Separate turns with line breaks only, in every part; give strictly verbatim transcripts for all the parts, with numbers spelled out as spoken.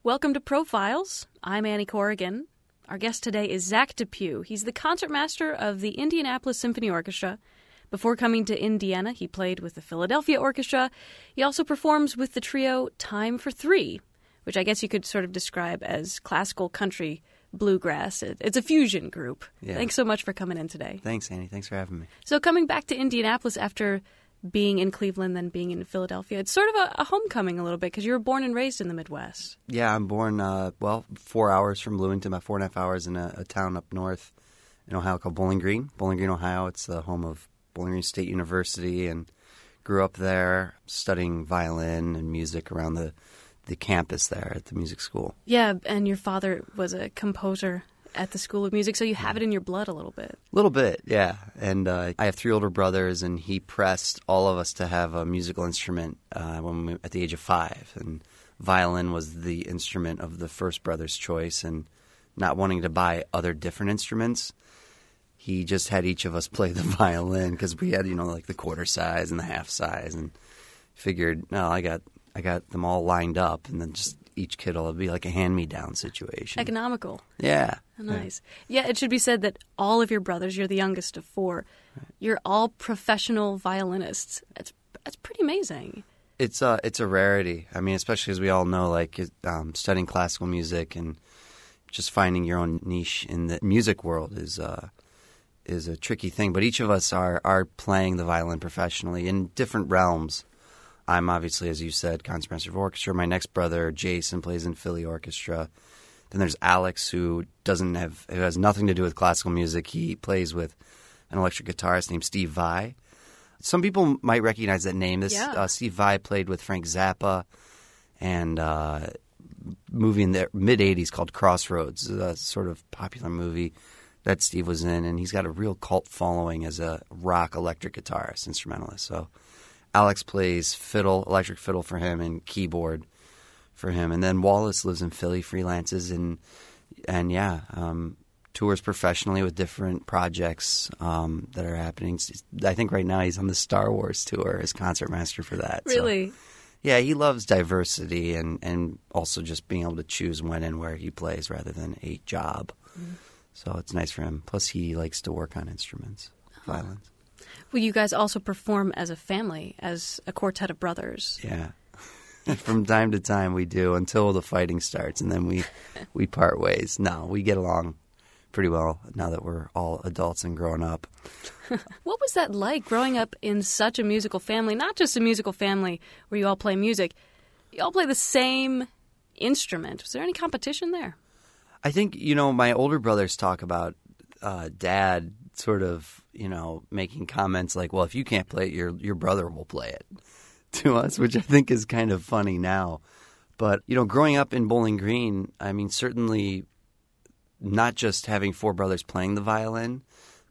Welcome to Profiles. I'm Annie Corrigan. Our guest today is Zach Depew. He's the concertmaster of the Indianapolis Symphony Orchestra. Before coming to Indiana, he played with the Philadelphia Orchestra. He also performs with the trio Time for Three, which I guess you could sort of describe as classical country bluegrass. It's a fusion group.
Yeah.
Thanks so much for coming in today.
Thanks, Annie. Thanks for having me.
So coming back to Indianapolis after being in Cleveland, then being in Philadelphia, it's sort of a, a homecoming a little bit because you were born and raised in the Midwest.
Yeah, I'm born, uh, well, four hours from Bloomington, about four and a half hours in a, a town up north in Ohio called Bowling Green. Bowling Green, Ohio. It's the home of Bowling Green State University, and grew up there studying violin and music around the, the campus there at the music school.
Yeah, and your father was a composer at the School of Music, so you have it in your blood a little bit.
A little bit, yeah. And uh, I have three older brothers, and he pressed all of us to have a musical instrument uh, when we, at the age of five. And violin was the instrument of the first brother's choice, and not wanting to buy other different instruments, he just had each of us play the violin because we had, you know, like the quarter size and the half size, and figured, no, I got I got them all lined up, and then just each kid will be like a hand-me-down situation.
Economical.
Yeah.
Nice. Yeah. yeah, it should be said that all of your brothers, you're the youngest of four,
right.
You're all professional violinists. That's that's pretty amazing.
It's a, it's a rarity. I mean, especially as we all know, like um, studying classical music and just finding your own niche in the music world is uh, is a tricky thing. But each of us are, are playing the violin professionally in different realms. I'm obviously, as you said, concertmaster of orchestra. My next brother, Jason, plays in Philly Orchestra. Then there's Alex, who doesn't have, who has nothing to do with classical music. He plays with an electric guitarist named Steve Vai. Some people might recognize that name. This
yeah.
uh, Steve Vai played with Frank Zappa, and uh, movie in the mid eighties called Crossroads, a sort of popular movie that Steve was in, and he's got a real cult following as a rock electric guitarist, instrumentalist. So Alex plays fiddle, electric fiddle for him, and keyboard for him. And then Wallace lives in Philly, freelances, and and yeah, um, tours professionally with different projects um, that are happening. I think right now he's on the Star Wars tour as concertmaster for that.
Really?
So, yeah, he loves diversity and, and also just being able to choose when and where he plays rather than a job. Mm. So it's nice for him. Plus he likes to work on instruments, violins.
Well, you guys also perform as a family, as a quartet of brothers.
Yeah. From time to time we do until the fighting starts, and then we, we part ways. No, we get along pretty well now that we're all adults and grown up.
What was that like, growing up in such a musical family? Not just a musical family where you all play music. You all play the same instrument. Was there any competition there?
I think, you know, my older brothers talk about uh, Dad sort of, you know, making comments like, well, if you can't play it, your your brother will play it to us, which I think is kind of funny now. But, you know, growing up in Bowling Green, I mean, certainly not just having four brothers playing the violin,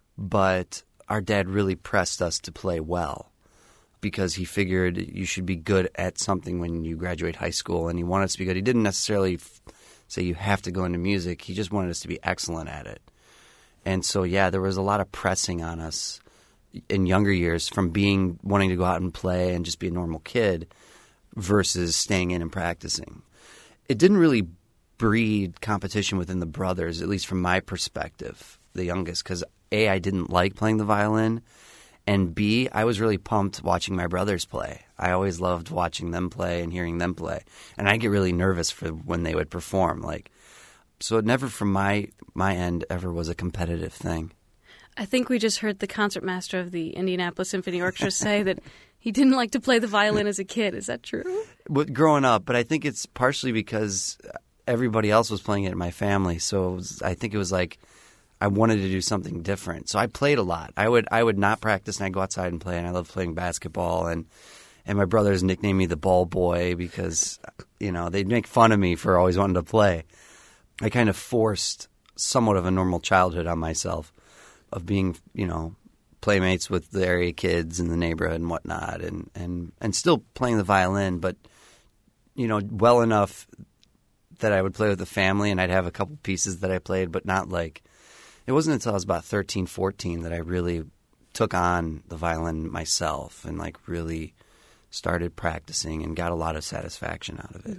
but our dad really pressed us to play well because he figured you should be good at something when you graduate high school, and he wanted us to be good. He didn't necessarily f- say you have to go into music. He just wanted us to be excellent at it. And so, yeah, there was a lot of pressing on us in younger years from being wanting to go out and play and just be a normal kid versus staying in and practicing. It didn't really breed competition within the brothers, at least from my perspective, the youngest, because A, I didn't like playing the violin, and B, I was really pumped watching my brothers play. I always loved watching them play and hearing them play, and I get really nervous for when they would perform. Like, so it never, from my my end, ever was a competitive thing.
I think we just heard the concertmaster of the Indianapolis Symphony Orchestra say that he didn't like to play the violin as a kid. Is that true?
But growing up, but I think it's partially because everybody else was playing it in my family. So it was, I think it was like I wanted to do something different. So I played a lot. I would I would not practice, and I'd go outside and play, and I loved playing basketball. And, and my brothers nicknamed me the ball boy because, you know, they'd make fun of me for always wanting to play. I kind of forced somewhat of a normal childhood on myself of being, you know, playmates with the area kids in the neighborhood and whatnot, and, and, and still playing the violin, but, you know, well enough that I would play with the family and I'd have a couple pieces that I played, but not like – it wasn't until I was about thirteen, fourteen that I really took on the violin myself and like really started practicing and got a lot of satisfaction out of it.
Mm-hmm.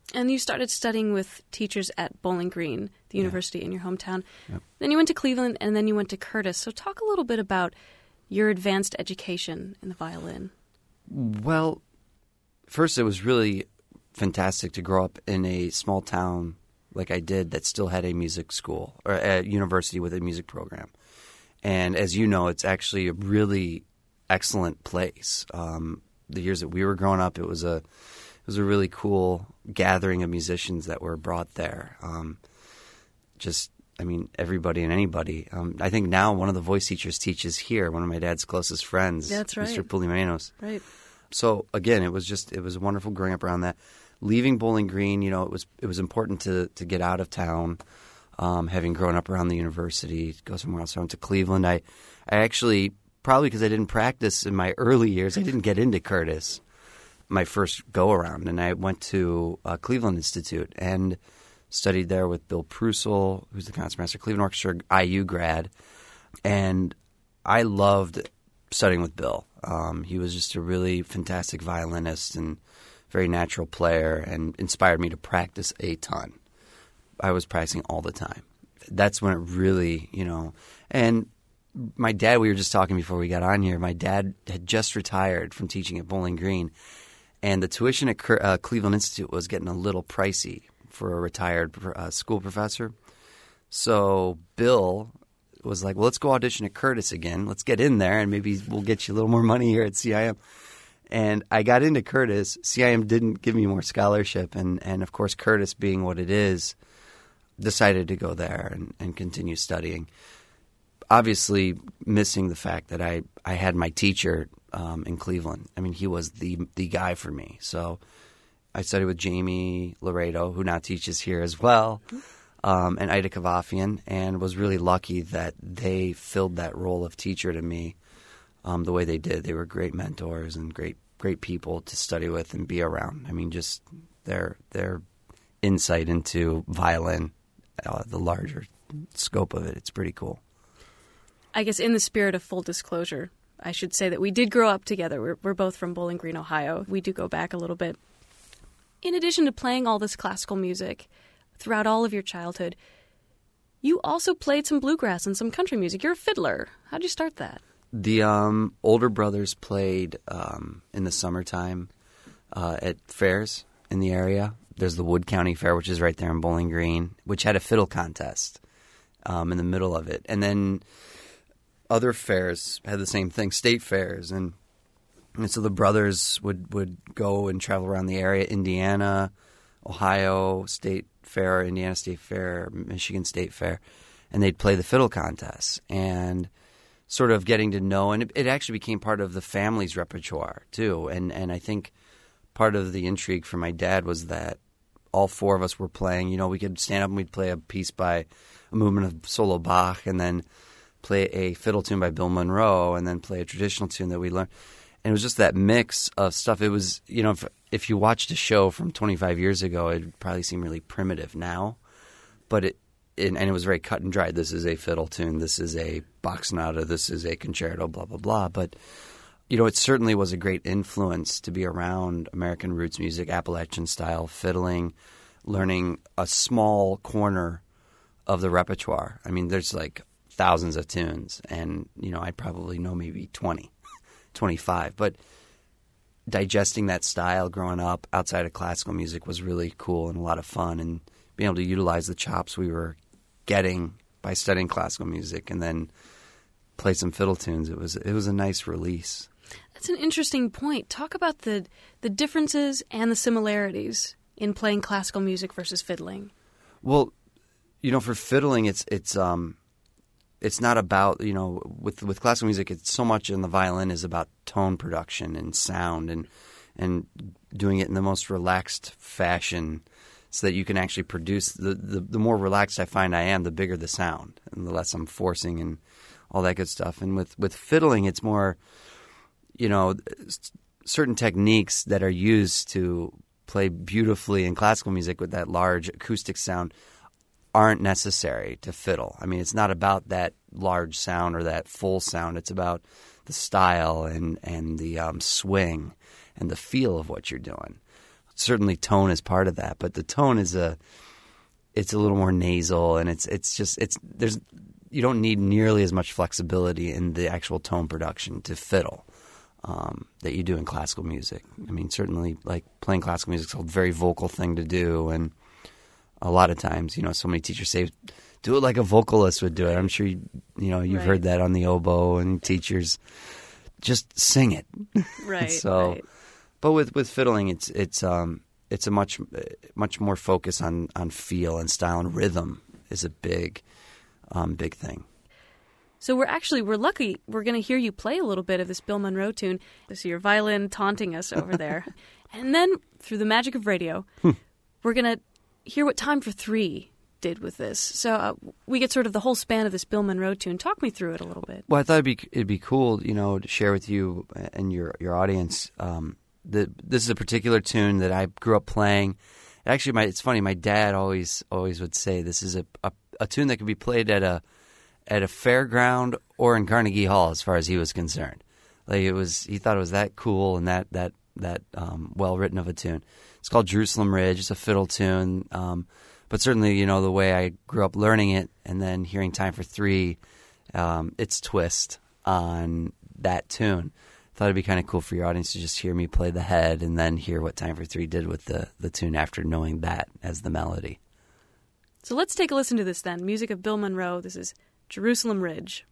And you started studying with teachers at Bowling Green, the
Yeah.
university in your hometown.
Yep.
Then you went to Cleveland, and then you went to Curtis. So talk a little bit about your advanced education in the violin.
Well, first, it was really fantastic to grow up in a small town like I did that still had a music school or a university with a music program. And as you know, it's actually a really excellent place. Um, the years that we were growing up, it was a it was a really cool gathering of musicians that were brought there. Um, just, I mean, everybody and anybody. Um, I think now one of the voice teachers teaches here, one of my dad's closest friends,
That's right.
Mister Pulimenos.
Right.
So again, it was just it was wonderful growing up around that. Leaving Bowling Green, you know, it was it was important to to get out of town. Um, having grown up around the university, go somewhere else. So I went to Cleveland. I I actually probably because I didn't practice in my early years, I didn't get into Curtis my first go around, and I went to uh, Cleveland Institute and studied there with Bill Prusel, who's the concertmaster, Cleveland Orchestra I U grad, and I loved studying with Bill. Um, he was just a really fantastic violinist and very natural player, and inspired me to practice a ton. I was practicing all the time. That's when it really, you know, and my dad, we were just talking before we got on here, my dad had just retired from teaching at Bowling Green, and the tuition at uh, Cleveland Institute was getting a little pricey for a retired uh, school professor. So Bill was like, well, let's go audition at Curtis again. Let's get in there, and maybe we'll get you a little more money here at C I M. And I got into Curtis. C I M didn't give me more scholarship, and, and of course, Curtis being what it is, decided to go there and, and continue studying. Obviously, missing the fact that I, I had my teacher um, in Cleveland. I mean, he was the the guy for me. So I studied with Jamie Laredo, who now teaches here as well, um, and Ida Kavafian, and was really lucky that they filled that role of teacher to me um, the way they did. They were great mentors and great great people to study with and be around. I mean, just their their insight into violin, uh, the larger scope of it, it's pretty cool.
I guess in the spirit of full disclosure, I should say that we did grow up together. We're, we're both from Bowling Green, Ohio. We do go back a little bit. In addition to playing all this classical music throughout all of your childhood, you also played some bluegrass and some country music. You're a fiddler. How'd you start that?
The um, older brothers played um, in the summertime uh, at fairs in the area. There's the Wood County Fair, which is right there in Bowling Green, which had a fiddle contest um, in the middle of it. And then other fairs had the same thing, state fairs. And, and so the brothers would, would go and travel around the area, Indiana, Ohio State Fair, Indiana State Fair, Michigan State Fair, and they'd play the fiddle contests. And sort of getting to know, and it, it actually became part of the family's repertoire too. And, and I think part of the intrigue for my dad was that all four of us were playing. You know, we could stand up and we'd play a piece by a movement of solo Bach, and then play a fiddle tune by Bill Monroe, and then play a traditional tune that we learned. And it was just that mix of stuff. It was, you know, if, if you watched a show from twenty-five years ago, it would probably seem really primitive now. But it, it, and it was very cut and dried. This is a fiddle tune. This is a Bach sonata. This is a concerto, blah, blah, blah. But, you know, it certainly was a great influence to be around American roots music, Appalachian style fiddling, learning a small corner of the repertoire. I mean, there's like thousands of tunes, and, you know, I probably know maybe twenty, twenty-five. But digesting that style growing up outside of classical music was really cool and a lot of fun, and being able to utilize the chops we were getting by studying classical music and then play some fiddle tunes. It was it was a nice release.
That's an interesting point. Talk about the the differences and the similarities in playing classical music versus fiddling.
Well, you know, for fiddling, it's it's um, it's not about, you know, with with classical music, it's so much in the violin is about tone production and sound and and doing it in the most relaxed fashion, so that you can actually produce the, the the more relaxed I find I am, the bigger the sound, and the less I'm forcing and all that good stuff. And with with fiddling, it's more, you know, certain techniques that are used to play beautifully in classical music with that large acoustic sound aren't necessary to fiddle. I mean, it's not about that large sound or that full sound. It's about the style and, and the um, swing and the feel of what you're doing. certainly tone is part of that, but the tone is a it's a little more nasal, and it's it's just it's there's you don't need nearly as much flexibility in the actual tone production to fiddle um, that you do in classical music. I mean, certainly like playing classical music is a very vocal thing to do, and a lot of times, you know, so many teachers say, do it like a vocalist would do it. I'm sure you, you know you've
right.
heard that on the oboe, and teachers just sing it.
Right.
so,
right.
but with, with fiddling, it's it's um it's a much much more focus on, on feel and style, and rhythm is a big um, big thing.
So we're actually we're lucky we're going to hear you play a little bit of this Bill Monroe tune. So your violin taunting us over there, and then through the magic of radio, we're going to hear what Time for Three did with this. So uh, we get sort of the whole span of this Bill Monroe tune. Talk me through it a little bit.
Well, I thought it'd be it'd be cool, you know, to share with you and your your audience. Um, the this is a particular tune that I grew up playing. Actually, my it's funny. My dad always always would say this is a a, a tune that could be played at a at a fairground or in Carnegie Hall, as far as he was concerned. Like it was, he thought it was that cool and that that that um, well written of a tune. It's called Jerusalem Ridge. It's a fiddle tune. Um, But certainly, you know, the way I grew up learning it and then hearing Time for Three, um, its twist on that tune. I thought it'd be kind of cool for your audience to just hear me play the head and then hear what Time for Three did with the, the tune after knowing that as the melody.
So let's take a listen to this then. Music of Bill Monroe. This is Jerusalem Ridge.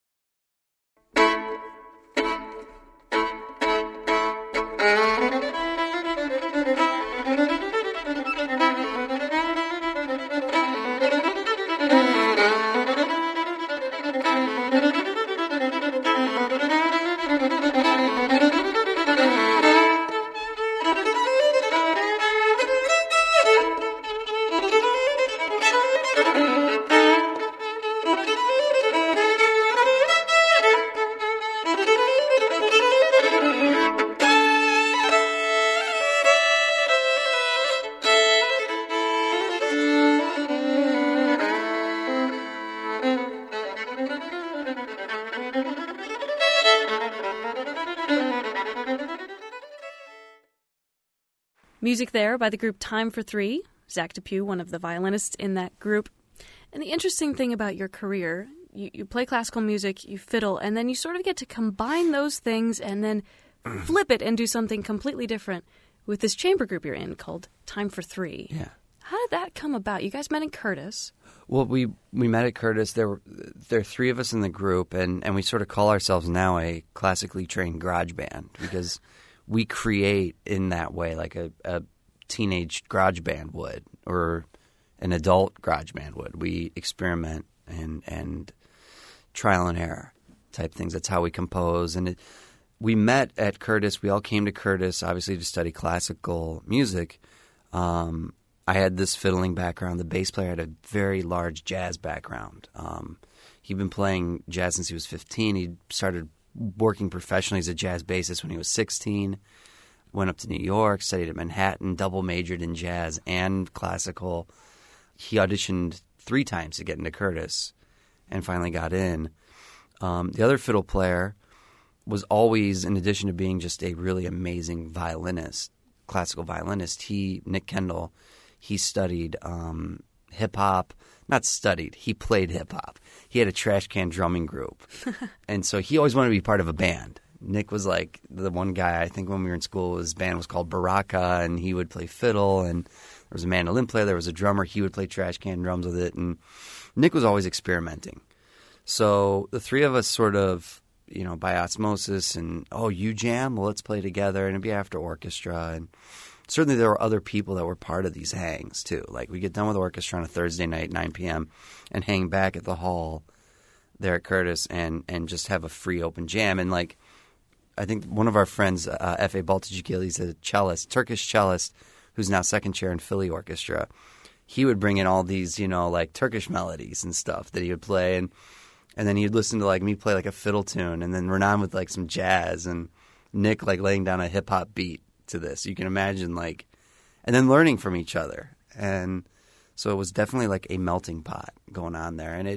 Music there by the group Time for Three. Zach DePew, one of the violinists in that group. And the interesting thing about your career, you, you play classical music, you fiddle, and then you sort of get to combine those things and then flip it and do something completely different with this chamber group you're in called Time for Three.
Yeah.
How did that come about? You guys met in Curtis.
Well, we we met at Curtis. There were there are three of us in the group, and, and we sort of call ourselves now a classically trained garage band because we create in that way like a, a teenage garage band would or an adult garage band would. We experiment and and trial and error type things. That's how we compose. And it, we met at Curtis. We all came to Curtis, obviously, to study classical music. Um, I had this fiddling background. The bass player had a very large jazz background. Um, he'd been playing jazz since he was fifteen. He started working professionally as a jazz bassist when he was sixteen. Went up to New York, studied at Manhattan, double majored in jazz and classical. He auditioned three times to get into Curtis and finally got in. Um, the other fiddle player was always, in addition to being just a really amazing violinist, classical violinist, he, Nick Kendall, he studied um, hip-hop. Not studied, he played hip-hop. He had a trash can drumming group. And so he always wanted to be part of a band. Nick was like the one guy, I think when we were in school, his band was called Baraka, and he would play fiddle, and there was a mandolin player, there was a drummer, he would play trash can drums with it, and Nick was always experimenting. So the three of us sort of, you know, by osmosis and, oh, you jam? Well, let's play together, and it'd be after orchestra, and certainly there were other people that were part of these hangs, too. Like, we get done with orchestra on a Thursday night, nine p.m., and hang back at the hall there at Curtis and, and just have a free open jam, and, like, I think one of our friends, uh, F A Baltajigil, he's a cellist, Turkish cellist, who's now second chair in Philly Orchestra. He would bring in all these, you know, like Turkish melodies and stuff that he would play, and and then he'd listen to like me play like a fiddle tune, and then Renan with like some jazz, and Nick like laying down a hip hop beat to this. You can imagine like, and then learning from each other, and so it was definitely like a melting pot going on there, and it.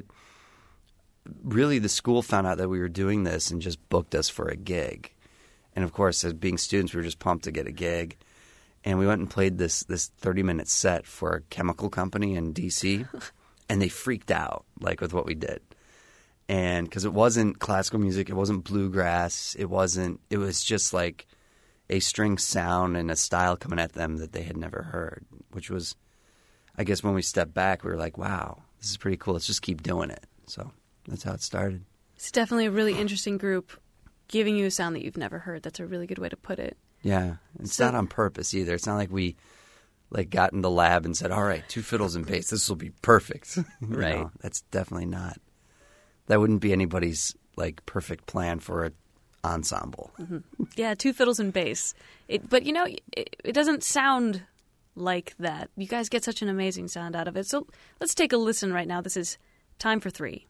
Really, the school found out that we were doing this and just booked us for a gig. And, of course, as being students, we were just pumped to get a gig. And we went and played this this thirty-minute set for a chemical company in D C, and they freaked out, like, with what we did. And because it wasn't classical music, it wasn't bluegrass, it wasn't – it was just like a string sound and a style coming at them that they had never heard, which was – I guess when we stepped back, we were like, wow, this is pretty cool. Let's just keep doing it. So that's how it started.
It's definitely a really interesting group giving you a sound that you've never heard. That's a really good way to put it.
Yeah. It's
So-
not on purpose either. It's not like we like got in the lab and said, all right, two fiddles and bass, this will be perfect. You
Right.
know, that's definitely not. That wouldn't be anybody's like perfect plan for an ensemble.
Yeah, two fiddles and bass. It, but, you know, it, it doesn't sound like that. You guys get such an amazing sound out of it. So let's take a listen right now. This is Time for Three.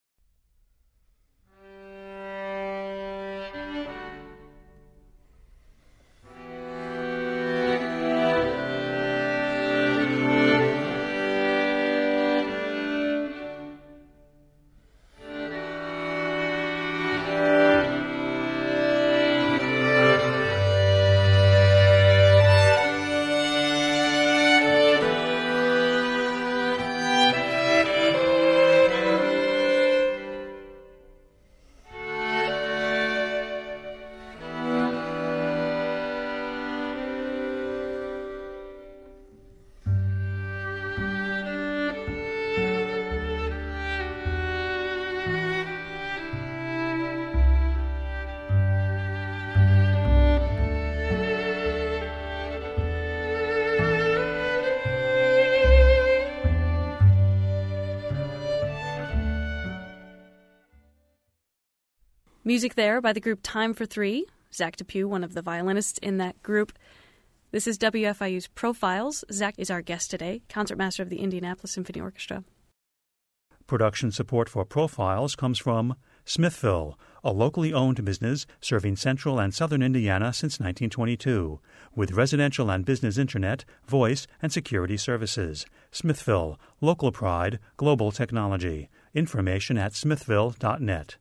Music there by the group Time for Three. Zach DePew, one of the violinists in that group. This is W F I U's Profiles. Zach is our guest today, concertmaster of the Indianapolis Symphony Orchestra.
Production support for Profiles comes from Smithville, a locally owned business serving central and southern Indiana since nineteen twenty-two, with residential and business internet, voice, and security services. Smithville, local pride, global technology. Information at smithville dot net.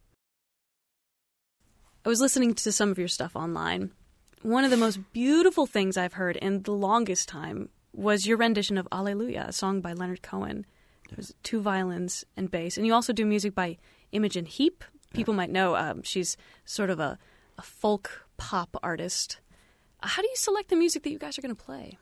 I was listening to some of your stuff online. One of the most beautiful things I've heard in the longest time was your rendition of Alleluia, a song by Leonard Cohen. It was two violins and bass. And you also do music by Imogen Heap. People yeah. might know um, she's sort of a, a folk pop artist. How do you select the music that you guys are going to play?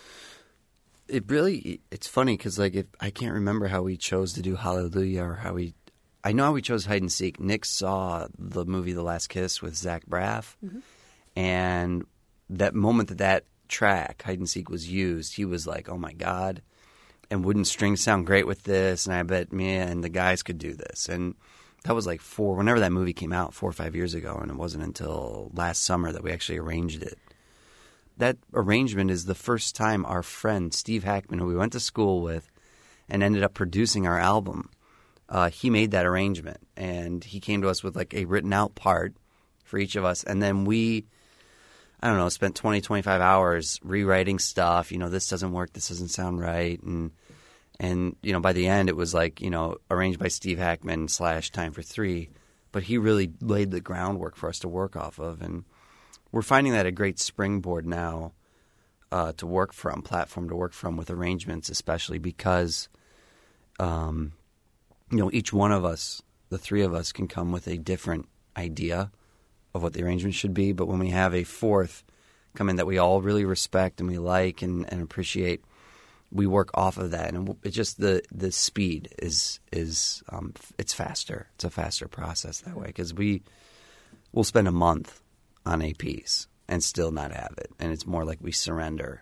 It really, it's funny because like if, I can't remember how we chose to do Hallelujah or how we, I know how we chose Hide and Seek. Nick saw the movie The Last Kiss with Zach Braff, mm-hmm. and that moment that that track, Hide and Seek, was used, he was like, oh my God, and wouldn't strings sound great with this, and I bet me and the guys could do this. And that was like four, whenever that movie came out, four or five years ago, and it wasn't until last summer that we actually arranged it. That arrangement is the first time our friend Steve Hackman, who we went to school with and ended up producing our album, uh, he made that arrangement. And he came to us with like a written out part for each of us. And then we, I don't know, spent twenty, twenty-five hours rewriting stuff. You know, this doesn't work, this doesn't sound right. And, and you know, by the end it was like, you know, arranged by Steve Hackman slash Time for Three. But he really laid the groundwork for us to work off of. And we're finding that a great springboard now uh, to work from, platform to work from with arrangements, especially because, um, you know, each one of us, the three of us, can come with a different idea of what the arrangement should be. But when we have a fourth come in that we all really respect and we like and, and appreciate, we work off of that. And it's just the, the speed is is um, it's faster. It's a faster process that way because we we'll spend a month on a piece and still not have it. And it's more like we surrender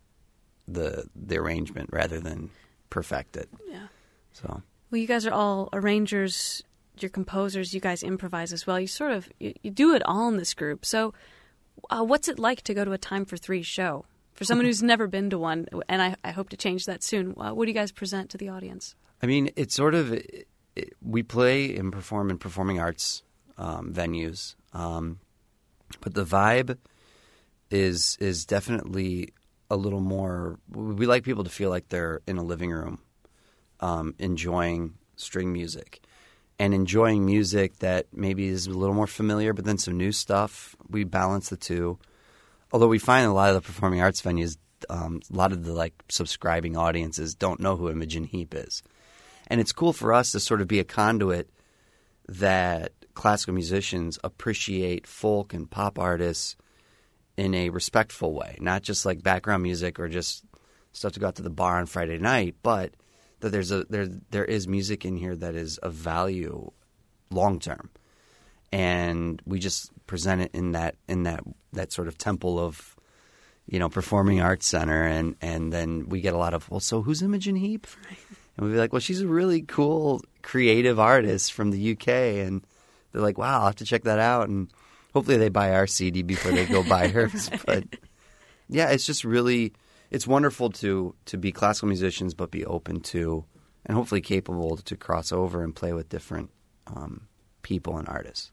the the arrangement rather than perfect it.
Yeah.
So
well, you guys are all arrangers, you're composers, you guys improvise as well. You sort of you, you do it all in this group. So uh, what's it like to go to a Time for Three show? For someone who's never been to one, and I, I hope to change that soon, uh, what do you guys present to the audience?
I mean, it's sort of it, it, we play and perform in performing arts um, venues. Um But the vibe is is definitely a little more – we like people to feel like they're in a living room um, enjoying string music and enjoying music that maybe is a little more familiar but then some new stuff. We balance the two. Although we find a lot of the performing arts venues, um, a lot of the like subscribing audiences don't know who Imogen Heap is. And it's cool for us to sort of be a conduit that classical musicians appreciate folk and pop artists in a respectful way, not just like background music or just stuff to go out to the bar on Friday night, but that there's a there there is music in here that is of value long term, and we just present it in that in that that sort of temple of, you know, performing arts center, and and then we get a lot of, well, so who's Imogen Heap? And we'd be like, well, she's a really cool creative artist from the U K, and they're like, wow, I'll have to check that out, and hopefully they buy our C D before they go buy hers. Right. But yeah, it's just really, it's wonderful to to be classical musicians, but be open to and hopefully capable to cross over and play with different um, people and artists.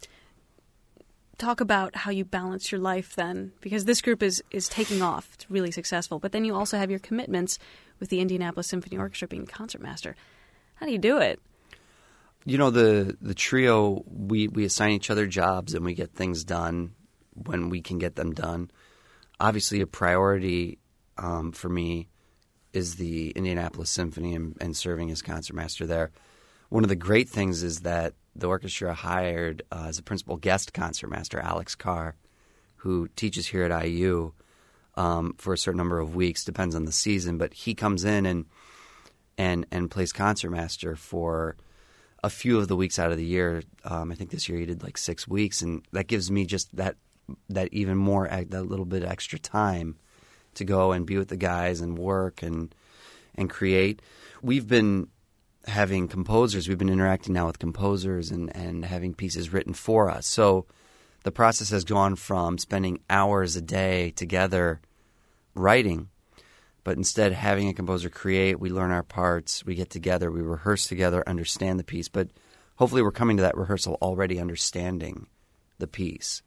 Talk about how you balance your life then, because this group is, is taking off. It's really successful. But then you also have your commitments with the Indianapolis Symphony Orchestra being concertmaster. How do you do it?
You know, the the trio, we, we assign each other jobs and we get things done when we can get them done. Obviously, a priority um, for me is the Indianapolis Symphony and, and serving as concertmaster there. One of the great things is that the orchestra hired uh, as a principal guest concertmaster Alex Carr, who teaches here at I U um, for a certain number of weeks, depends on the season, but he comes in and and and plays concertmaster for a few of the weeks out of the year. Um, I think this year he did like six weeks, and that gives me just that that even more that little bit of extra time to go and be with the guys and work and and create. We've been having composers, we've been interacting now with composers and, and having pieces written for us. So the process has gone from spending hours a day together writing, but instead having a composer create, we learn our parts, we get together, we rehearse together, understand the piece. But hopefully we're coming to that rehearsal already understanding the piece.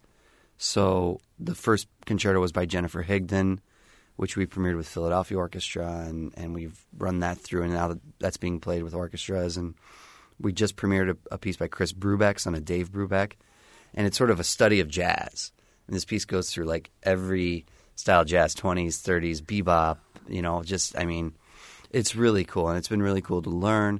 So the first concerto was by Jennifer Higdon, which we premiered with Philadelphia Orchestra, and, and we've run that through, and now that's being played with orchestras. And we just premiered a, a piece by Chris Brubeck, son of Dave Brubeck, and it's sort of a study of jazz. And this piece goes through like every style of jazz, twenties, thirties, bebop, you know, just, I mean, it's really cool, and it's been really cool to learn.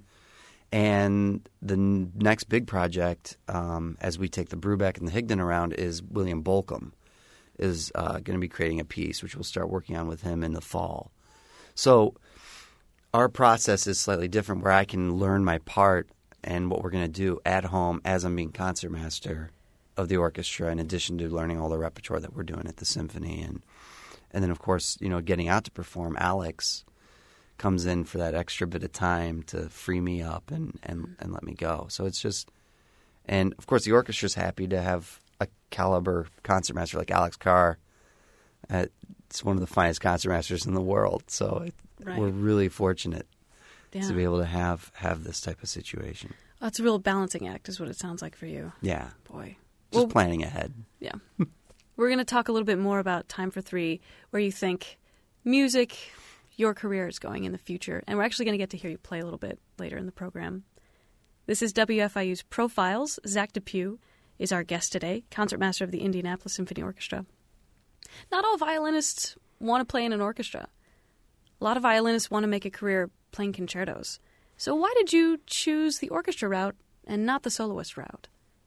And the n- next big project, um, as we take the Brubeck and the Higdon around, is William Bolcom is uh, going to be creating a piece, which we'll start working on with him in the fall. So our process is slightly different, where I can learn my part and what we're going to do at home as I'm being concertmaster of the orchestra, in addition to learning all the repertoire that we're doing at the symphony. And and then, of course, you know, getting out to perform, Alex comes in for that extra bit of time to free me up and, and, and let me go. So it's just – and, of course, the orchestra's happy to have a caliber concertmaster like Alex Carr. Uh, it's one of the finest concertmasters in the world. So it, right. We're really fortunate yeah. to be able to have, have this type of situation.
Well, it's a real balancing act is what it sounds like for you.
Yeah.
Boy.
Just
well,
planning ahead.
Yeah. We're going to talk a little bit more about Time for Three, where you think music, your career is going in the future. And we're actually going to get to hear you play a little bit later in the program. This is W F I U's Profiles. Zach DePew is our guest today, concertmaster of the Indianapolis Symphony Orchestra. Not all violinists want to play in an orchestra. A lot of violinists want to make a career playing concertos. So why did you choose the orchestra route and not the soloist route?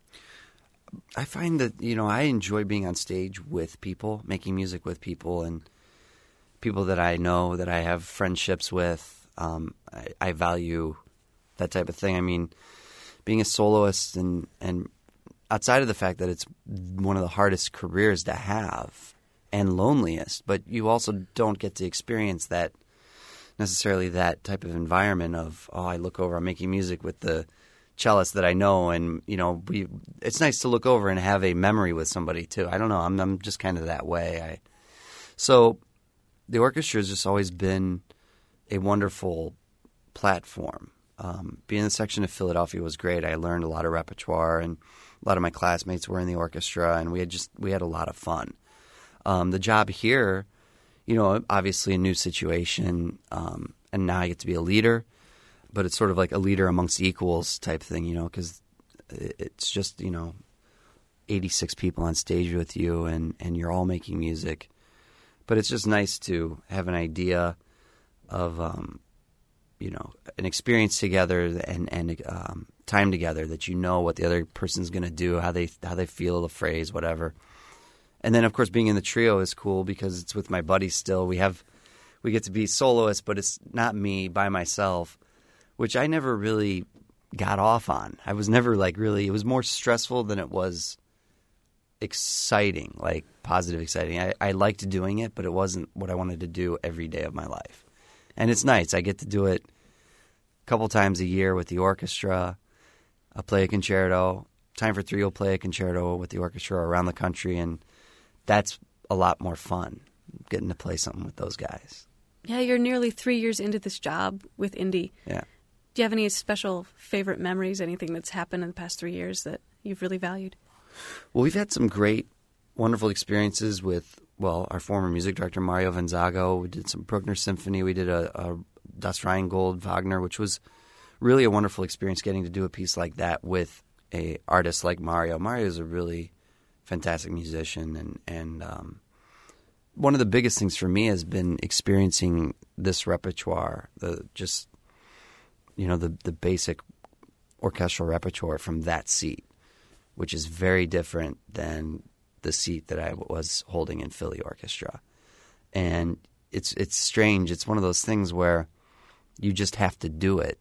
I find that, you know, I enjoy being on stage with people, making music with people, and people that I know, that I have friendships with. Um, I, I value that type of thing. I mean, being a soloist and, and outside of the fact that it's one of the hardest careers to have and loneliest, but you also don't get to experience that necessarily that type of environment of, oh, I look over, I'm making music with the cellist that I know, and you know, we. It's nice to look over and have a memory with somebody too. I don't know. I'm I'm just kind of that way. I so the orchestra has just always been a wonderful platform. Um, being in the section of Philadelphia was great. I learned a lot of repertoire, and a lot of my classmates were in the orchestra, and we had just we had a lot of fun. Um, the job here, you know, obviously a new situation, um, and now I get to be a leader. But it's sort of like a leader amongst equals type thing, you know, because it's just, you know, eighty-six people on stage with you, and, and you're all making music. But it's just nice to have an idea of, um, you know, an experience together and and um, time together that you know what the other person's going to do, how they how they feel the phrase, whatever. And then, of course, being in the trio is cool because it's with my buddies still. We have we get to be soloists, but it's not me by myself, which I never really got off on. I was never like really – it was more stressful than it was exciting, like positive exciting. I, I liked doing it, but it wasn't what I wanted to do every day of my life. And it's nice. I get to do it a couple times a year with the orchestra. I'll play a concerto. Time for Three will play a concerto with the orchestra around the country, and that's a lot more fun, getting to play something with those guys.
Yeah, you're nearly three years into this job with Indy.
Yeah.
Do you have any special favorite memories, anything that's happened in the past three years that you've really valued?
Well, we've had some great, wonderful experiences with, well, our former music director, Mario Vanzago. We did some Bruckner Symphony. We did a, a Das Rheingold Wagner, which was really a wonderful experience getting to do a piece like that with a artist like Mario. Mario is a really fantastic musician, and, and um, one of the biggest things for me has been experiencing this repertoire, the just, you know, the, the basic orchestral repertoire from that seat, which is very different than the seat that I was holding in Philly Orchestra. And it's it's strange. It's one of those things where you just have to do it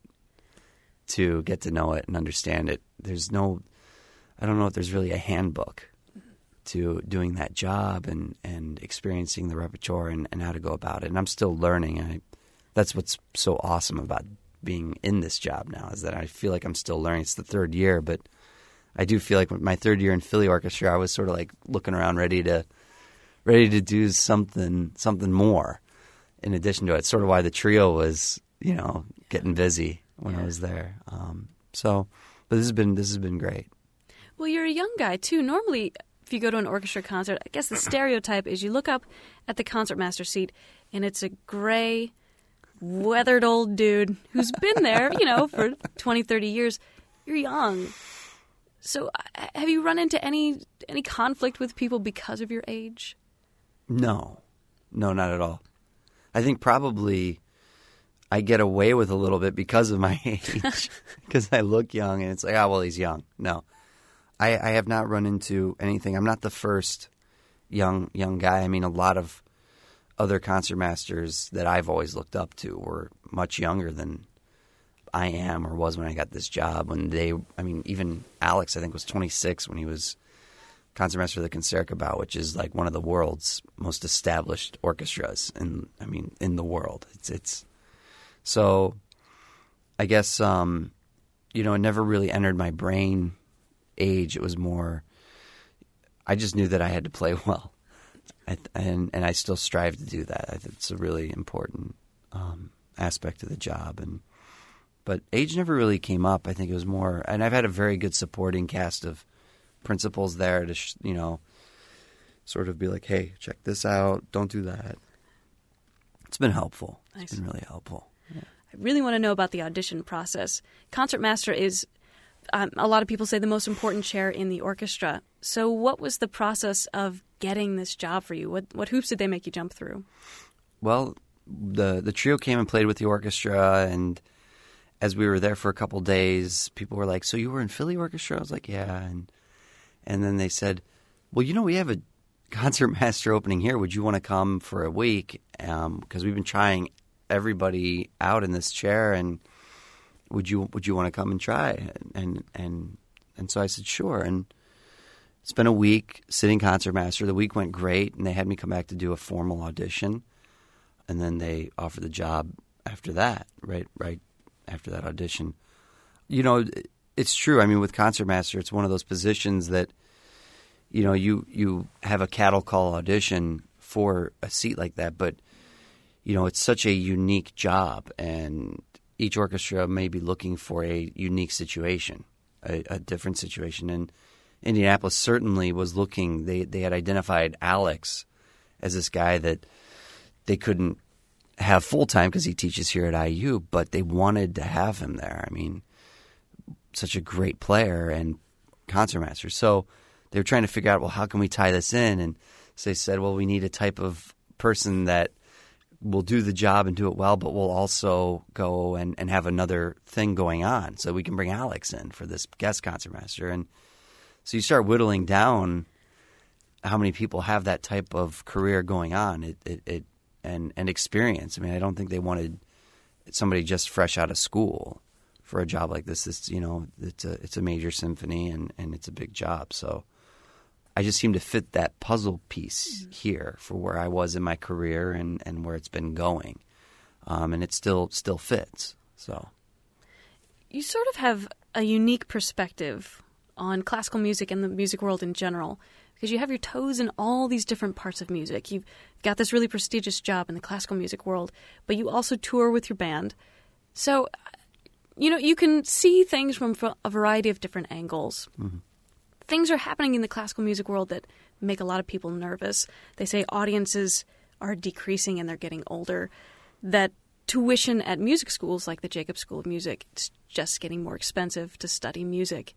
to get to know it and understand it. There's no – I don't know if there's really a handbook to doing that job and, and experiencing the repertoire and, and how to go about it. And I'm still learning. I, that's what's so awesome about being in this job now, is that I feel like I'm still learning. It's the third year, but I do feel like with my third year in Philly Orchestra, I was sort of like looking around ready to ready to do something something more in addition to it. It's sort of why the trio was, you know, getting busy when yeah. I was there. Um, so, but this has been this has been great.
Well, you're a young guy too. Normally, if you go to an orchestra concert, I guess the stereotype is you look up at the concertmaster seat and it's a gray, weathered old dude who's been there, you know, for twenty, thirty years. You're young. So have you run into any any conflict with people because of your age?
No. No, not at all. I think probably I get away with a little bit because of my age, because I look young and it's like, oh, well, he's young. No. I, I have not run into anything. I'm not the first young young guy. I mean, a lot of other concertmasters that I've always looked up to were much younger than I am or was when I got this job. When they, I mean, even Alex, I think, was twenty-six when he was concertmaster of the Concertgebouw, which is like one of the world's most established orchestras, in I mean, in the world. It's it's so. I guess um, you know, it never really entered my brain. Age, it was more. I just knew that I had to play well, I, and and I still strive to do that. I think it's a really important um, aspect of the job, and but age never really came up. I think it was more, and I've had a very good supporting cast of principals there to sh- you know, sort of be like, hey, check this out, don't do that. It's been helpful. Nice. It's been really helpful. Yeah.
I really want to know about the audition process. Concertmaster is. Um, a lot of people say the most important chair in the orchestra. So what was the process of getting this job for you? What what hoops did they make you jump through?
Well, the the trio came and played with the orchestra, and as we were there for a couple days, people were like, so you were in Philly Orchestra? I was like, yeah. And and then they said, well, you know, we have a concertmaster opening here. Would you want to come for a week? Um, because we've been trying everybody out in this chair, and Would you would you want to come and try? And and and so I said sure. And spent a week sitting concertmaster. The week went great, and they had me come back to do a formal audition. And then they offered the job after that, right right after that audition. You know, it's true. I mean, with concertmaster, it's one of those positions that, you know, you you have a cattle call audition for a seat like that, but you know, it's such a unique job, and each orchestra may be looking for a unique situation, a, a different situation. And Indianapolis certainly was looking. They they had identified Alex as this guy that they couldn't have full time because he teaches here at I U, but they wanted to have him there. I mean, such a great player and concertmaster. So they were trying to figure out, well, how can we tie this in? And so they said, well, we need a type of person that will do the job and do it well, but we'll also go and, and have another thing going on. So we can bring Alex in for this guest concertmaster. And so you start whittling down how many people have that type of career going on it, it, it and, and experience. I mean, I don't think they wanted somebody just fresh out of school for a job like this. It's, you know, it's a, it's a major symphony and, and it's a big job. So I just seem to fit that puzzle piece here for where I was in my career and, and where it's been going. Um, and it still still fits. So
you sort of have a unique perspective on classical music and the music world in general, because you have your toes in all these different parts of music. You've got this really prestigious job in the classical music world, but you also tour with your band. So, you know, you can see things from a variety of different angles. Mm-hmm. Things are happening in the classical music world that make a lot of people nervous. They say audiences are decreasing and they're getting older, that tuition at music schools like the Jacobs School of Music is just getting more expensive to study music.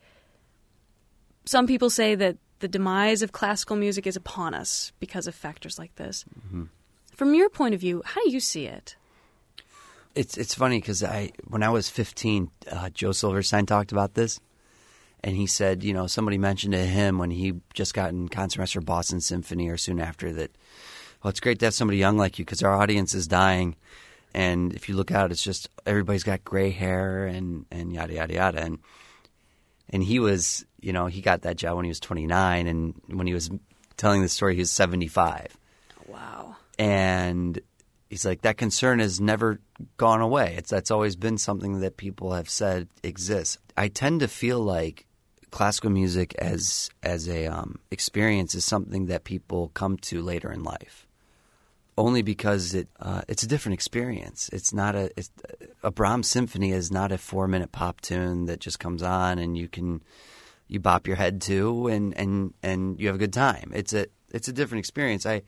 Some people say that the demise of classical music is upon us because of factors like this. Mm-hmm. From your point of view, how do you see it?
It's it's funny because I when I was fifteen, uh, Joe Silverstein talked about this. And he said, you know, somebody mentioned to him when he just got in concertmaster of Boston Symphony or soon after that, well, it's great to have somebody young like you because our audience is dying. And if you look out, it's just everybody's got gray hair and, and yada, yada, yada. And and he was, you know, he got that job when he was twenty-nine. And when he was telling the story, he was seventy-five.
Wow.
And he's like, that concern has never gone away. It's That's always been something that people have said exists. I tend to feel like classical music as as a um, experience is something that people come to later in life, only because it uh, it's a different experience. It's not a it's, a Brahms symphony is not a four minute pop tune that just comes on and you can you bop your head to and, and, and you have a good time. It's a it's a different experience. I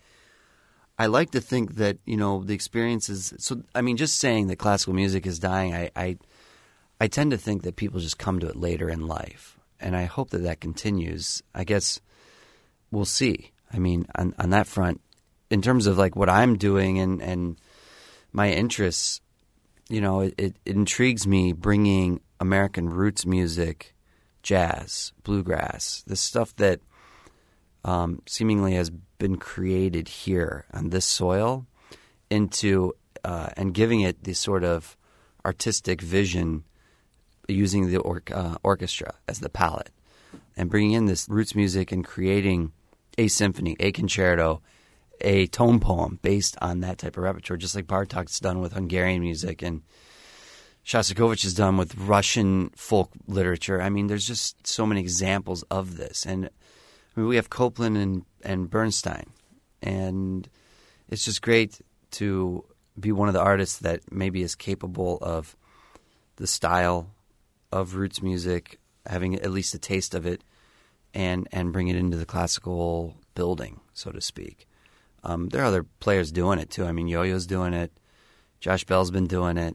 I like to think that, you know, the experience is so. I mean, just saying that classical music is dying, I I, I tend to think that people just come to it later in life. And I hope that that continues. I guess we'll see. I mean, on, on that front, in terms of like what I'm doing and, and my interests, you know, it, it intrigues me bringing American roots music, jazz, bluegrass, this stuff that um, seemingly has been created here on this soil into uh, and giving it this sort of artistic vision using the or, uh, orchestra as the palette and bringing in this roots music and creating a symphony, a concerto, a tone poem based on that type of repertoire, just like Bartok's done with Hungarian music and Shostakovich has done with Russian folk literature. I mean, there's just so many examples of this. And I mean, we have Copland and, and Bernstein, and it's just great to be one of the artists that maybe is capable of the style of roots music, having at least a taste of it, and and bring it into the classical building, so to speak. Um, there are other players doing it too. I mean, Yo-Yo's doing it. Josh Bell's been doing it.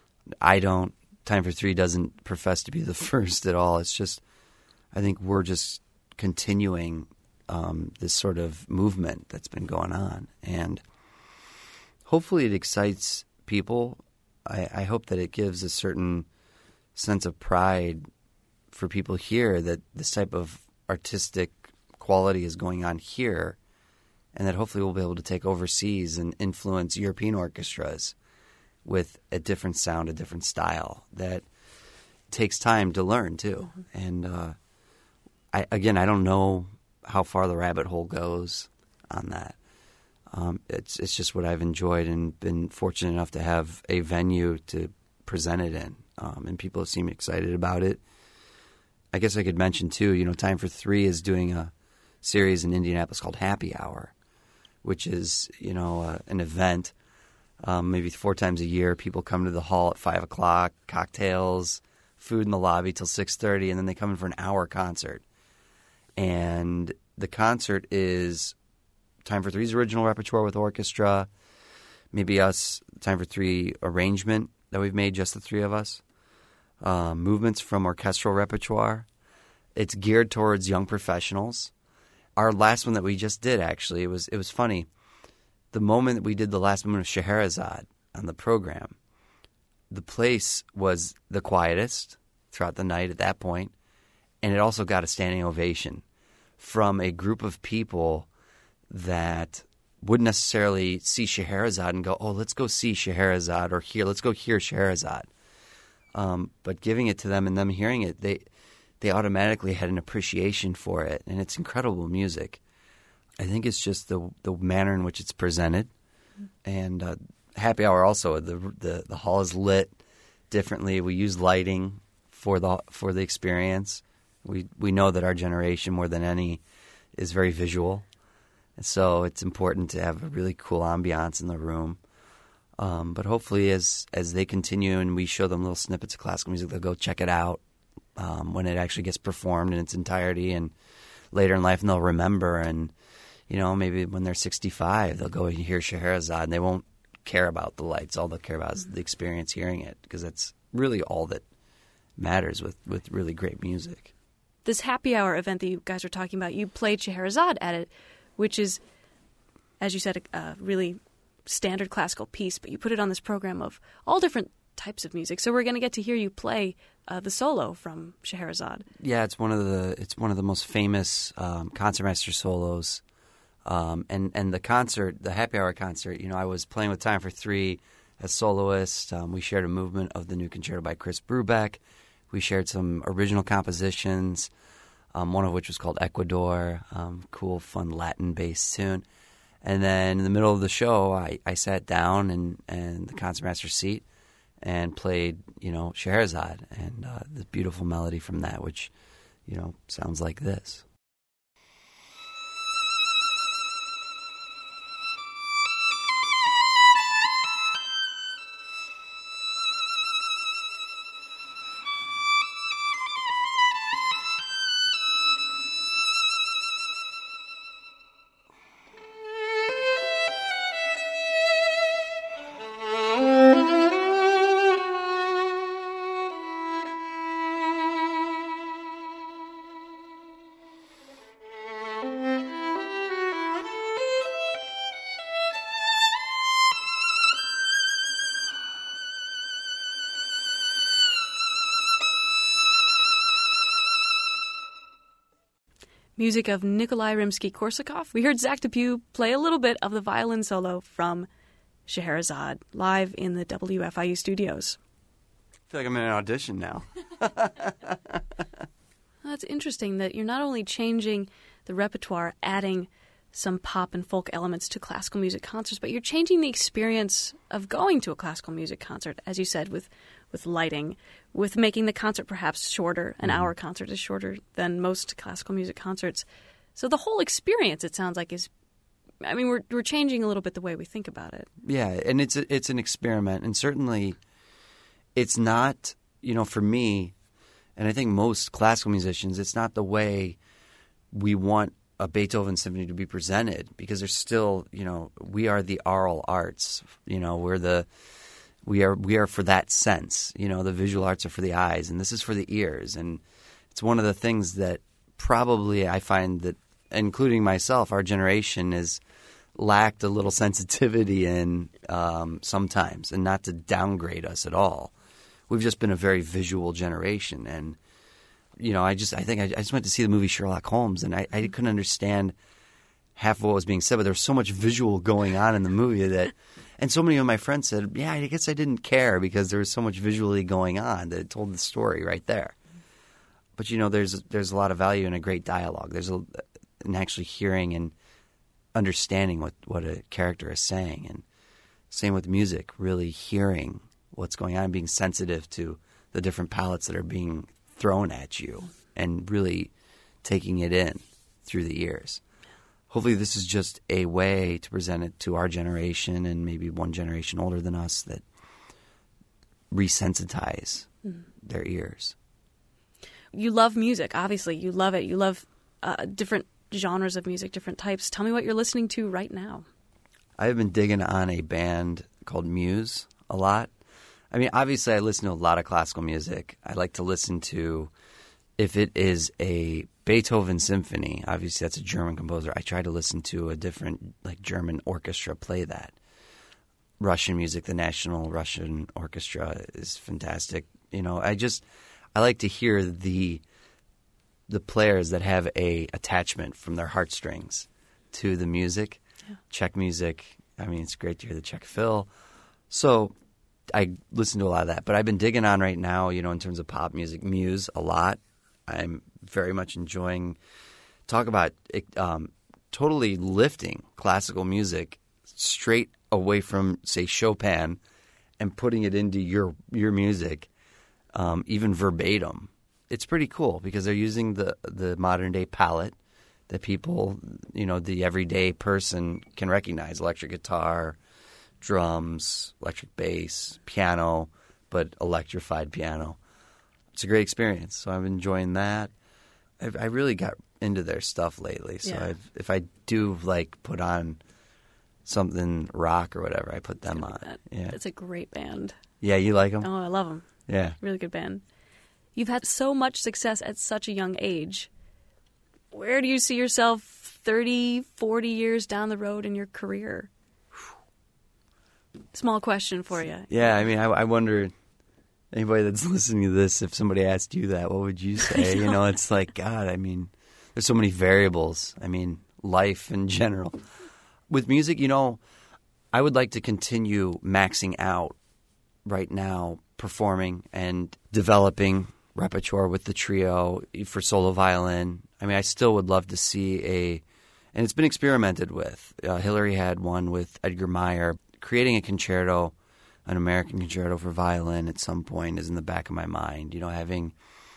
I don't. Time for Three doesn't profess to be the first at all. It's just, I think we're just continuing um, this sort of movement that's been going on, and hopefully it excites people. I, I hope that it gives a certain sense of pride for people here that this type of artistic quality is going on here, and that hopefully we'll be able to take overseas and influence European orchestras with a different sound, a different style that takes time to learn too. Mm-hmm. And uh, I, again, I don't know how far the rabbit hole goes on that. Um, it's it's just what I've enjoyed and been fortunate enough to have a venue to present it in. Um, and people seem excited about it. I guess I could mention, too, you know, Time for Three is doing a series in Indianapolis called Happy Hour, which is, you know, uh, an event um, maybe four times a year. People come to the hall at five o'clock, cocktails, food in the lobby till six thirty, and then they come in for an hour concert. And the concert is Time for Three's original repertoire with orchestra, maybe us, Time for Three arrangement that we've made, just the three of us. Um, movements from orchestral repertoire. It's geared towards young professionals. our last one that we just did, actually, it was it was funny. The moment that we did the last moment of Scheherazade on the program, the place was the quietest throughout the night at that point, and it also got a standing ovation from a group of people that wouldn't necessarily see Scheherazade and go, oh, let's go see Scheherazade, or here, let's go hear Scheherazade. Um, but giving it to them and them hearing it, they they automatically had an appreciation for it, and it's incredible music. I think it's just the the manner in which it's presented, and uh, happy hour also. The, the the hall is lit differently. We use lighting for the for the experience. We we know that our generation more than any is very visual, and so it's important to have a really cool ambiance in the room. Um, but hopefully, as as they continue and we show them little snippets of classical music, they'll go check it out um, when it actually gets performed in its entirety, and later in life, and they'll remember. And you know, maybe when they're sixty-five, they'll go and hear Scheherazade, and they won't care about the lights. All they'll care about is the experience hearing it, because that's really all that matters with, with really great music.
This happy hour event that you guys are talking about, you played Scheherazade at it, which is, as you said, a, a really standard classical piece, but you put it on this program of all different types of music. So we're going to get to hear you play uh, the solo from Scheherazade.
Yeah, it's one of the it's one of the most famous um, concertmaster solos. Um, and, and the concert, the happy hour concert, you know, I was playing with Time for Three as soloist. Um, we shared a movement of the new concerto by Chris Brubeck. We shared some original compositions, um, one of which was called Ecuador, um, cool, fun Latin-based tune. And then in the middle of the show, I, I sat down in, in the concertmaster's seat and played, you know, Scheherazade and uh, the beautiful melody from that, which, you know, sounds like this.
Music of Nikolai Rimsky-Korsakov. We heard Zach DePew play a little bit of the violin solo from Scheherazade live in the W F I U studios.
I feel like I'm in an audition now.
That's interesting that you're not only changing the repertoire, adding some pop and folk elements to classical music concerts, but you're changing the experience of going to a classical music concert, as you said, with with lighting, with making the concert perhaps shorter. An mm-hmm. hour concert is shorter than most classical music concerts. So the whole experience, it sounds like, is, I mean, we're we're changing a little bit the way we think about it.
Yeah, and it's a, it's an experiment, and certainly it's not, you know, for me, and I think most classical musicians, it's not the way we want a Beethoven symphony to be presented, because there's still, you know, we are the aural arts, you know, we're the we are we are for that sense, you know, the visual arts are for the eyes, and this is for the ears, and it's one of the things that probably I find that, including myself, our generation has lacked a little sensitivity in um, sometimes, and not to downgrade us at all. We've just been a very visual generation, and you know, I just I think I, I just went to see the movie Sherlock Holmes, and I, I couldn't understand half of what was being said, but there was so much visual going on in the movie that, and so many of my friends said, yeah, I guess I didn't care because there was so much visually going on that it told the story right there. But you know, there's there's a lot of value in a great dialogue. There's a, in actually hearing and understanding what, what a character is saying, and same with music, really hearing what's going on, being sensitive to the different palettes that are being thrown at you, and really taking it in through the ears. Hopefully this is just a way to present it to our generation and maybe one generation older than us that resensitize mm. their ears.
You love music, obviously. You love it. You love uh, different genres of music, different types. Tell me what you're listening to right now.
I've been digging on a band called Muse a lot. I mean, obviously I listen to a lot of classical music. I like to listen to, if it is a Beethoven Symphony, obviously that's a German composer. I try to listen to a different, like, German orchestra play that. Russian music, the National Russian Orchestra is fantastic. You know, I just, I like to hear the the players that have a attachment from their heartstrings to the music. Yeah. Czech music, I mean, it's great to hear the Czech fill. So I listen to a lot of that. But I've been digging on right now, you know, in terms of pop music, Muse a lot. I'm very much enjoying, talk about um, totally lifting classical music straight away from, say, Chopin and putting it into your your music, um, even verbatim. It's pretty cool because they're using the, the modern-day palette that people, you know, the everyday person can recognize. Electric guitar, drums, electric bass, piano, but electrified piano. It's a great experience, so I'm enjoying that. I've, I really got into their stuff lately, so
yeah.
I've, if I do, like, put on something rock or whatever, I put them on.
That.
Yeah,
It's a great band.
Yeah, you like them?
Oh, I love them.
Yeah.
Really good band. You've had so much success at such a young age. Where do you see yourself thirty, forty years down the road in your career? Small question for you.
Yeah, I mean, I, I wonder, anybody that's listening to this, if somebody asked you that, what would you say? know. You know, it's like, God, I mean, there's so many variables. I mean, life in general. With music, you know, I would like to continue maxing out right now, performing and developing repertoire with the trio for solo violin. I mean, I still would love to see a, and it's been experimented with. Uh, Hillary had one with Edgar Meyer. Creating a concerto, an American concerto for violin at some point is in the back of my mind. You know, having,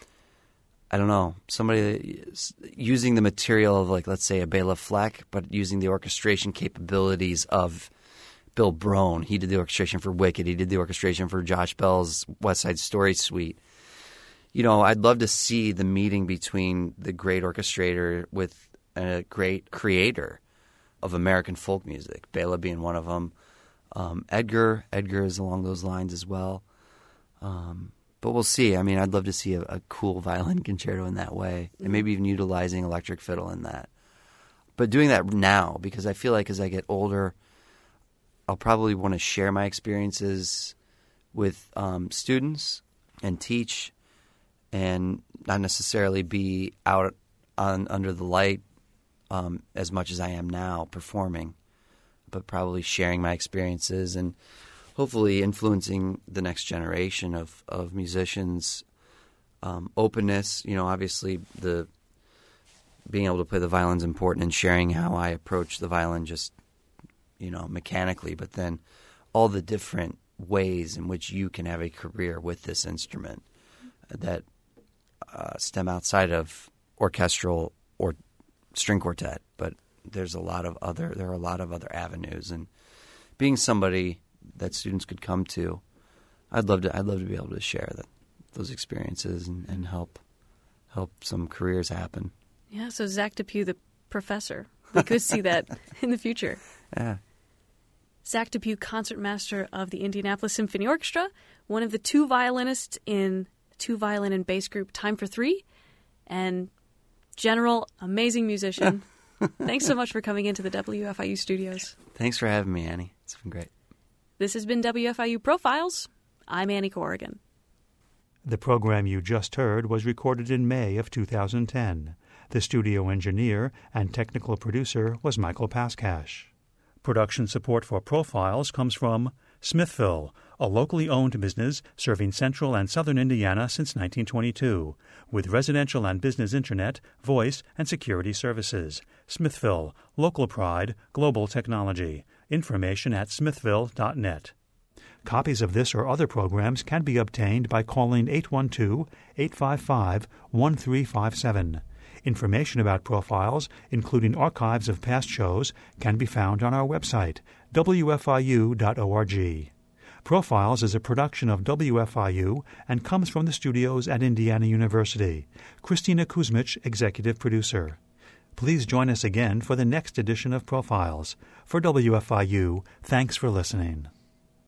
I don't know, somebody using the material of, like, let's say a Bela Fleck, but using the orchestration capabilities of Bill Brohn. He did the orchestration for Wicked. He did the orchestration for Josh Bell's West Side Story Suite. You know, I'd love to see the meeting between the great orchestrator with a great creator of American folk music, Bela being one of them. Um, Edgar, Edgar is along those lines as well. Um, but we'll see. I mean, I'd love to see a, a cool violin concerto in that way, and maybe even utilizing electric fiddle in that. But doing that now, because I feel like as I get older, I'll probably want to share my experiences with um, students and teach, and not necessarily be out on under the light um, as much as I am now performing, but probably sharing my experiences and hopefully influencing the next generation of, of musicians. Um, openness, you know, obviously the being able to play the violin is important, and sharing how I approach the violin just, you know, mechanically, but then all the different ways in which you can have a career with this instrument that uh, stem outside of orchestral or string quartet, but there's a lot of other there are a lot of other avenues, and being somebody that students could come to, I'd love to I'd love to be able to share that those experiences and, and help help some careers happen.
Yeah, so Zach Depew, the professor, we could see that in the future.
Yeah.
Zach Depew, concertmaster of the Indianapolis Symphony Orchestra, one of the two violinists in two violin and bass group Time for Three, and general amazing musician. Thanks so much for coming into the W F I U studios.
Thanks for having me, Annie. It's been great.
This has been W F I U Profiles. I'm Annie Corrigan.
The program you just heard was recorded in May of two thousand ten. The studio engineer and technical producer was Michael Pascash. Production support for Profiles comes from Smithville, a locally owned business serving central and southern Indiana since nineteen twenty-two, with residential and business internet, voice, and security services. Smithville, local pride, global technology. Information at smithville dot net. Copies of this or other programs can be obtained by calling eight one two, eight five five, one three five seven. Information about Profiles, including archives of past shows, can be found on our website, w f i u dot org. Profiles is a production of W F I U and comes from the studios at Indiana University. Christina Kuzmich, executive producer. Please join us again for the next edition of Profiles. For W F I U, thanks for listening.